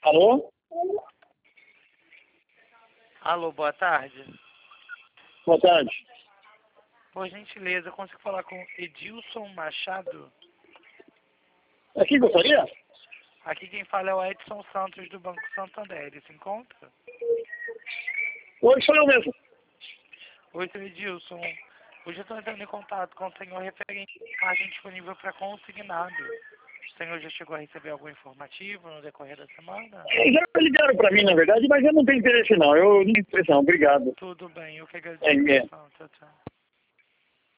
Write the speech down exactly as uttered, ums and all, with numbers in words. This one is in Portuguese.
Alô? Alô, boa tarde. Boa tarde. Por gentileza, eu consigo falar com Edilson Machado? Aqui gostaria? Aqui quem fala é o Edson Santos do Banco Santander. Ele se encontra? Oi, sou eu mesmo. Oi, seu Edilson. Hoje eu estou entrando em contato com o senhor referente à margem disponível para consignado. O senhor já chegou a receber algum informativo no decorrer da semana? É, já ligaram para mim, na verdade, mas eu não tenho interesse não. Eu não tenho interesse não. Obrigado. Tudo bem, eu que É, agradeço. é. Tchau, tchau.